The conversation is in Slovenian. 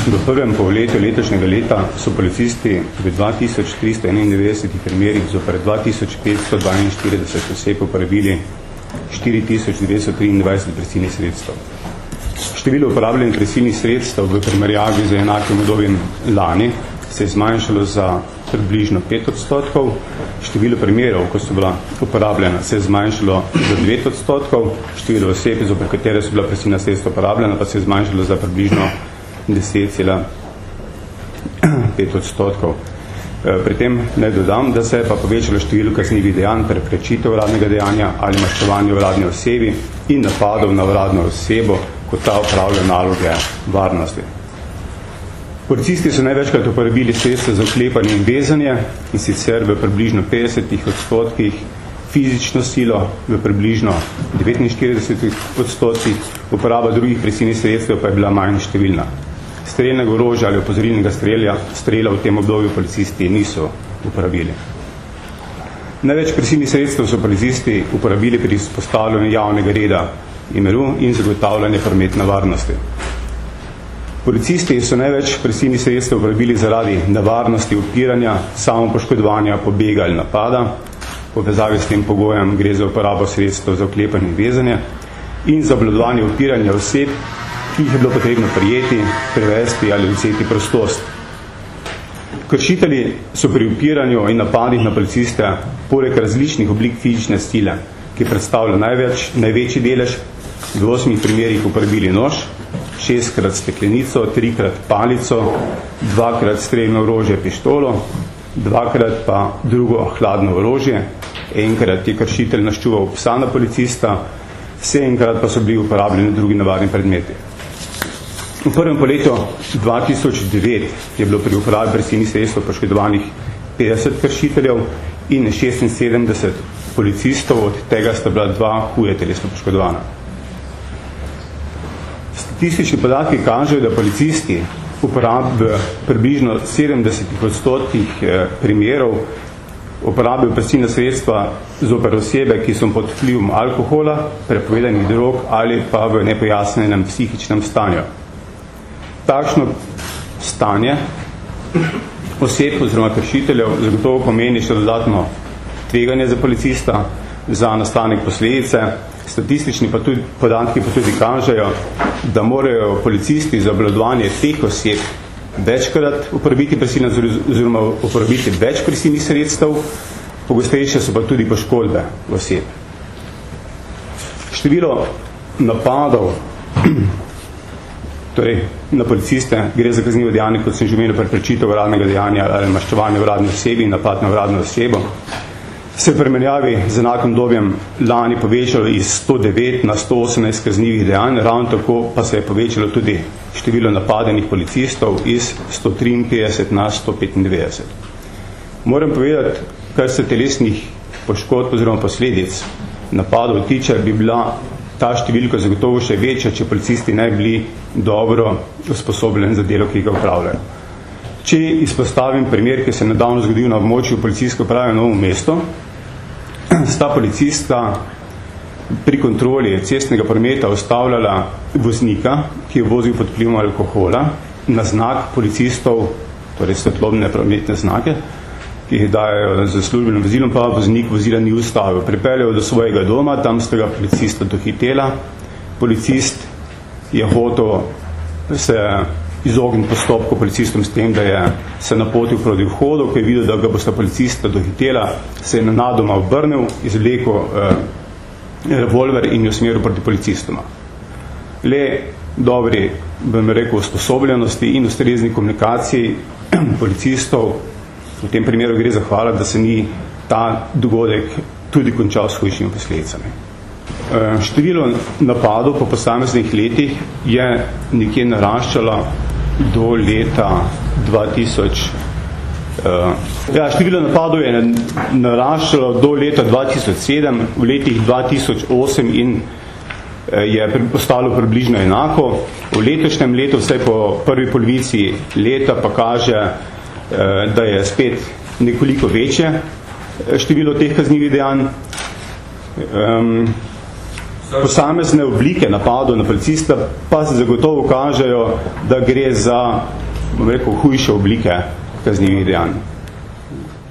V prvem polletju letošnjega leta so policisti v 2391 primerih zoper 2542 oseb uporabili 4223 prisilnih sredstev. Število uporabljenih prisilnih sredstev v primerjavi z enakim obdobjem lani se je zmanjšalo za približno 5%, število primerov, ko so bila uporabljena, se je zmanjšalo za 9%, število oseb, zoper katere so bila prisilna sredstva uporabljena, pa se je zmanjšalo za približno 10,5%. Pri tem naj dodam, da se je pa povečalo število kaznivih dejanj, preprečitev uradnega dejanja ali maščevanje uradne osebi in napadov na uradno osebo, kot ta opravlja naloge varnosti. Policisti so največkrat uporabili sredstva za vklepanje in vezanje, in sicer v približno 50% fizično silo, v približno 49%, uporaba drugih prisilnih sredstev pa je bila manj številna. Strelnega orožja ali opozorilnega strela v tem obdobju policisti niso uporabili. Največ prisilnih sredstev so policisti uporabili pri vzpostavljanju javnega reda in miru in zagotavljanje prometne varnosti. Policisti so največ prisilnih sredstev uporabili zaradi nevarnosti upiranja, samopoškodovanja, pobega ali napada. V povezavi s tem pogojem gre za uporabo sredstev za vklepanje in vezanje in za obvladovanje upiranja oseb, ki jih je bilo potrebno prijeti, prevesti ali vzeti prostost. Kršitelji so pri upiranju in napadih na policiste poleg različnih oblik fizične sile, ki predstavlja največji delež, v 8 primerih uporabili nož, 6-krat steklenico, 3-krat palico, 2-krat strelno orožje pištolo, 2-krat pa drugo hladno orožje, 1-krat je kršitelj naščuval psa na policista, 7-krat pa so bili uporabljeni drugi nevarni predmeti. V prvem poletju 2009 je bilo pri uporabi prisilnih sredstev poškodovanih 50 kršiteljev in 76 policistov, od tega sta bila 2 huje telesno poškodovana. Statistični podatki kažejo, da policisti v približno 70% primerov uporabijo prisilna sredstva zoper osebe, ki so pod vplivom alkohola, prepovedanih drog ali pa v nepojasnenem psihičnem stanju. Takšno stanje oseb oziroma kršiteljev zagotovo pomeni še dodatno tveganje za policista, za nastanek posledice. Statistični podatki pa tudi kažejo, da morajo policisti za obvladovanje teh oseb večkrat uporabiti prisilne oziroma uporabiti več prisilnih sredstev, pogostejše so pa tudi poškodbe oseb. Število napadov torej na policiste gre za kaznivo dejanje, kot sem že omenil, preprečitev uradnega dejanja ali maščevanje uradne osebi in napad na uradno osebo, se v primerjavi z enakim obdobjem lani povečalo iz 109 na 118 kaznivih dejanj, ravno tako pa se je povečalo tudi število napadenih policistov iz 153 na 195. Moram povedati, kar se telesnih poškodb oziroma posledic napadov tiče, bi bila ta številka zagotovo še večja, če policisti ne bili dobro usposobljeni za delo, ki ga upravljajo. Če izpostavim primer, ki se je nedavno zgodil na območju policijske uprave Novo mesto, sta policista pri kontroli cestnega prometa ustavljala voznika, ki je vozil pod vplivom alkohola, na znak policistov, torej svetlobne prometne znake, ki jih dajo za službenim vozilom, pa voznik vozila ni ustavil. Pripeljal do svojega doma, tam sta ga policista dohitela. Policist je hotel se izogniti postopku policistom s tem, da je se napotil proti vhodu, ko je videl, da ga bosta policista dohitela, se je nenadoma obrnil, izvlekel revolver in jo usmeril proti policistoma. Le dobri, bom rekel, usposobljenosti in ustrezni komunikaciji policistov, v tem primeru gre za hvala, da se ni ta dogodek tudi končal s hujšimi posledicami. Število napadov po posameznih letih je nekje naraščalo do leta 2000. Število napadov je naraščalo do leta 2007, v letih 2008 in je ostalo približno enako. V letošnjem letu, vsaj po prvi polovici leta, pa kaže, da je spet nekoliko večje število teh kaznivih dejanj. posamezne oblike napadov na policista pa se zagotovo kažejo, da gre za, bom rekel, hujše oblike kaznivih dejanj.